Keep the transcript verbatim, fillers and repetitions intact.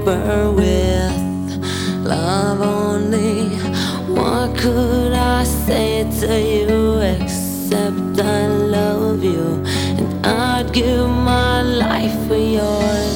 paper with love only. What could I say to you except I love you, and I'd give my life for yours.